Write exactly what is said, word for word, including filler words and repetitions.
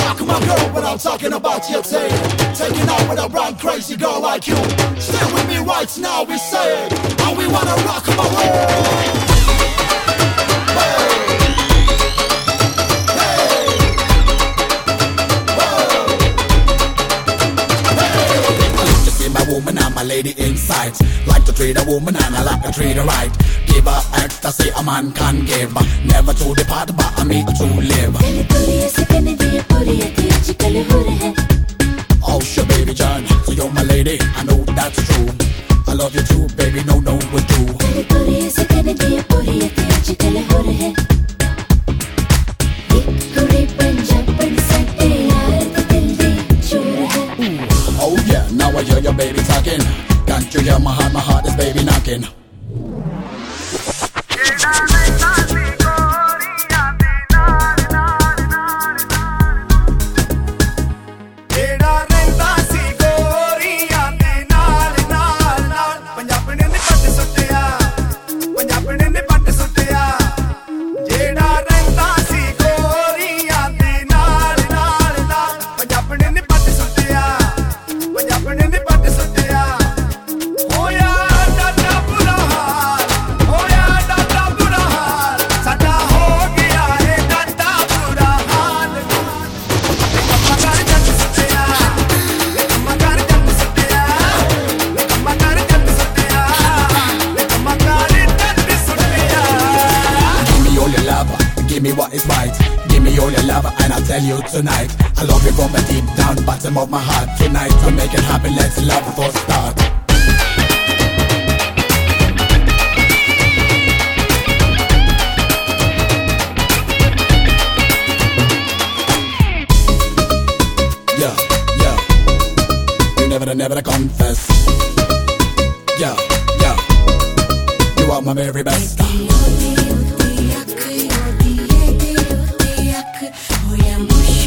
rock my girl when I'm talking about your tape. Taking off with a brown crazy girl like you. Stay with me right now, we say it. And we wanna rock my world. Woman, I'm a lady inside. Like to treat a woman and I like to treat her right. Give her ecstasy a man can give. Never to depart but I mean to live. Oh sure baby John, so you're my lady, I know that's true. I love you too baby, no no we're true. Oh yeah, now I hear your baby talking. Can't you hear my heart, my heart is baby knocking. Give me what is right, give me all your love and I'll tell you tonight. I love you from the deep down bottom of my heart. Tonight to make it happen, let's love for start. Yeah, yeah, you never, never confess. Yeah, yeah, you are my very best. Oya mush